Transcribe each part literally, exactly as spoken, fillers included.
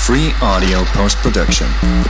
Free Audio Post-Production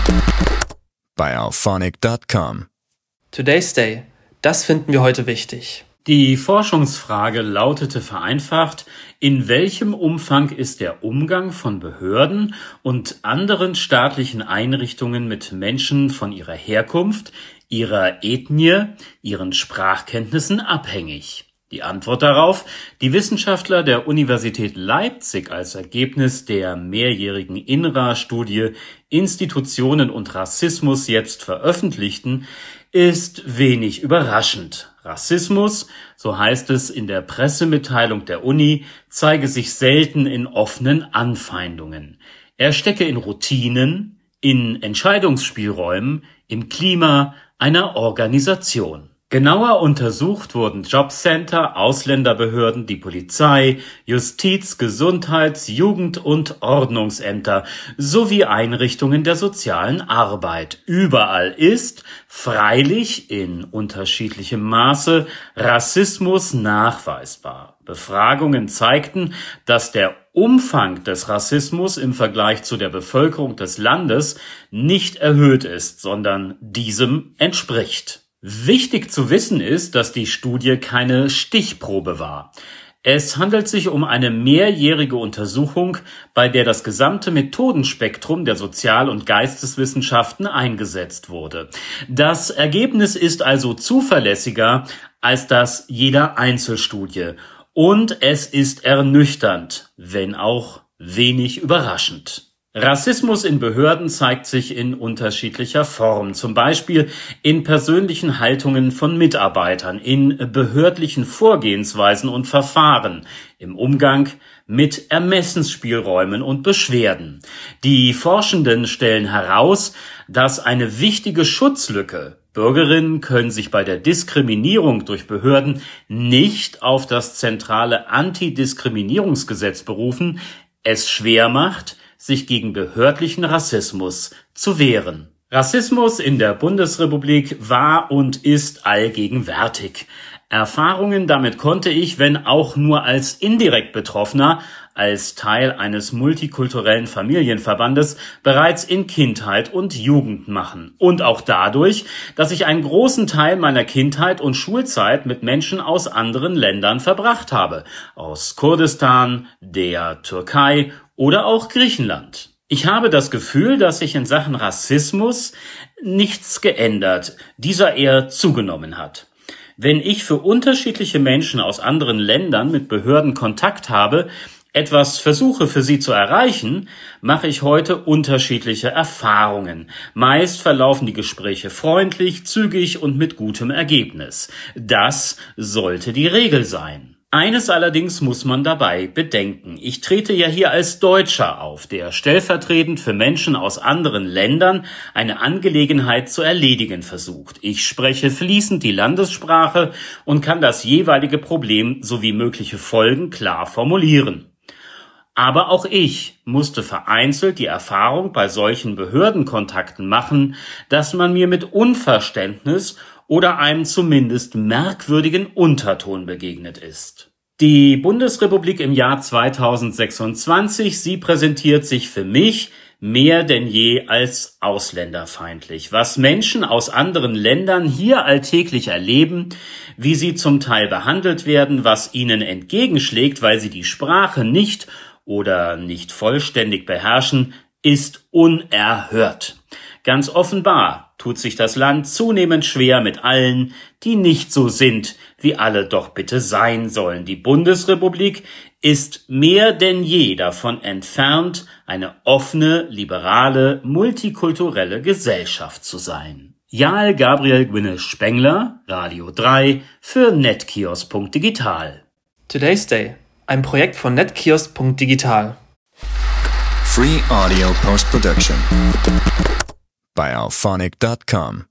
bei auphonic dot com. Today's Day. Das finden wir heute wichtig. Die Forschungsfrage lautete vereinfacht: In welchem Umfang ist der Umgang von Behörden und anderen staatlichen Einrichtungen mit Menschen von ihrer Herkunft, ihrer Ethnie, ihren Sprachkenntnissen abhängig? Die Antwort darauf: Die Wissenschaftler der Universität Leipzig als Ergebnis der mehrjährigen I N R A-Studie Institutionen und Rassismus jetzt veröffentlichten, ist wenig überraschend. Rassismus, so heißt es in der Pressemitteilung der Uni, zeige sich selten in offenen Anfeindungen. Er stecke in Routinen, in Entscheidungsspielräumen, im Klima einer Organisation. Genauer untersucht wurden Jobcenter, Ausländerbehörden, die Polizei, Justiz, Gesundheits-, Jugend- und Ordnungsämter sowie Einrichtungen der sozialen Arbeit. Überall ist, freilich in unterschiedlichem Maße, Rassismus nachweisbar. Befragungen zeigten, dass der Umfang des Rassismus im Vergleich zu der Bevölkerung des Landes nicht erhöht ist, sondern diesem entspricht. Wichtig zu wissen ist, dass die Studie keine Stichprobe war. Es handelt sich um eine mehrjährige Untersuchung, bei der das gesamte Methodenspektrum der Sozial- und Geisteswissenschaften eingesetzt wurde. Das Ergebnis ist also zuverlässiger als das jeder Einzelstudie. Und es ist ernüchternd, wenn auch wenig überraschend. Rassismus in Behörden zeigt sich in unterschiedlicher Form, zum Beispiel in persönlichen Haltungen von Mitarbeitern, in behördlichen Vorgehensweisen und Verfahren, im Umgang mit Ermessensspielräumen und Beschwerden. Die Forschenden stellen heraus, dass eine wichtige Schutzlücke: Bürgerinnen können sich bei der Diskriminierung durch Behörden nicht auf das zentrale Antidiskriminierungsgesetz berufen, es schwer macht, sich gegen behördlichen Rassismus zu wehren. Rassismus in der Bundesrepublik war und ist allgegenwärtig. Erfahrungen damit konnte ich, wenn auch nur als indirekt Betroffener, als Teil eines multikulturellen Familienverbandes, bereits in Kindheit und Jugend machen. Und auch dadurch, dass ich einen großen Teil meiner Kindheit und Schulzeit mit Menschen aus anderen Ländern verbracht habe. Aus Kurdistan, der Türkei oder auch Griechenland. Ich habe das Gefühl, dass sich in Sachen Rassismus nichts geändert, dieser eher zugenommen hat. Wenn ich für unterschiedliche Menschen aus anderen Ländern mit Behörden Kontakt habe, etwas versuche für sie zu erreichen, mache ich heute unterschiedliche Erfahrungen. Meist verlaufen die Gespräche freundlich, zügig und mit gutem Ergebnis. Das sollte die Regel sein. Eines allerdings muss man dabei bedenken. Ich trete ja hier als Deutscher auf, der stellvertretend für Menschen aus anderen Ländern eine Angelegenheit zu erledigen versucht. Ich spreche fließend die Landessprache und kann das jeweilige Problem sowie mögliche Folgen klar formulieren. Aber auch ich musste vereinzelt die Erfahrung bei solchen Behördenkontakten machen, dass man mir mit Unverständnis oder einem zumindest merkwürdigen Unterton begegnet ist. Die Bundesrepublik im Jahr zweitausendsechsundzwanzig, sie präsentiert sich für mich mehr denn je als ausländerfeindlich. Was Menschen aus anderen Ländern hier alltäglich erleben, wie sie zum Teil behandelt werden, was ihnen entgegenschlägt, weil sie die Sprache nicht oder nicht vollständig beherrschen, ist unerhört. Ganz offenbar tut sich das Land zunehmend schwer mit allen, die nicht so sind, wie alle doch bitte sein sollen. Die Bundesrepublik ist mehr denn je davon entfernt, eine offene, liberale, multikulturelle Gesellschaft zu sein. Jael Gabriel Gwynne Spengler, Radio drei für netkiosk punkt digital. Today's Day. Ein Projekt von netkiosk punkt digital. Free Audio Post-Production bei auphonic dot com.